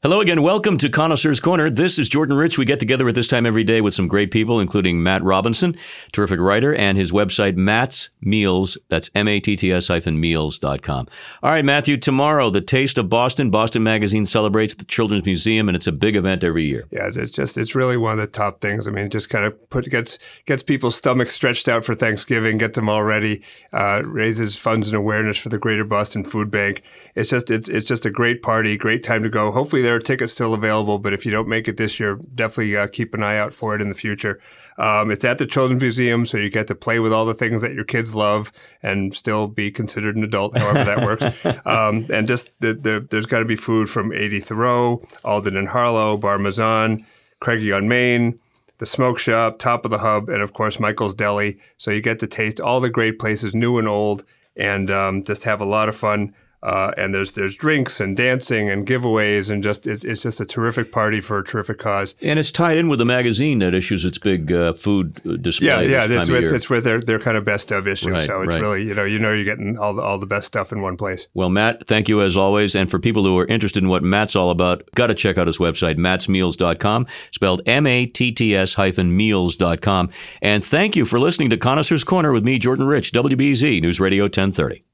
Hello again. Welcome to Connoisseur's Corner. This is Jordan Rich. We get together at this time every day with some great people, including Matt Robinson, terrific writer, and his website, Matt's Meals. That's MATTS-meals.com. All right, Matthew, tomorrow, the Taste of Boston. Boston Magazine celebrates the Children's Museum, and it's a big event every year. Yeah, it's really one of the top things. I mean, just kind of gets people's stomachs stretched out for Thanksgiving, gets them all ready, raises funds and awareness for the Greater Boston Food Bank. It's just a great party, great time to go. Hopefully there are tickets still available, but if you don't make it this year, definitely keep an eye out for it in the future. It's at the Children's Museum, so you get to play with all the things that your kids love and still be considered an adult, however that works. And just there's got to be food from 80 Thoreau, Alden and Harlow, Bar Mazan, Craigie on Main, the Smoke Shop, Top of the Hub, and of course Michael's Deli. So you get to taste all the great places, new and old, and just have a lot of fun. And there's drinks and dancing and giveaways, and it's just a terrific party for a terrific cause. And it's tied in with the magazine that issues its big food display. It's with their kind of best of issue. Right, so it's really you're getting all the best stuff in one place. Well, Matt, thank you as always. And for people who are interested in what Matt's all about, got to check out his website, mattsmeals.com, spelled MATTS-meals.com. And thank you for listening to Connoisseur's Corner with me, Jordan Rich, WBZ News Radio 1030.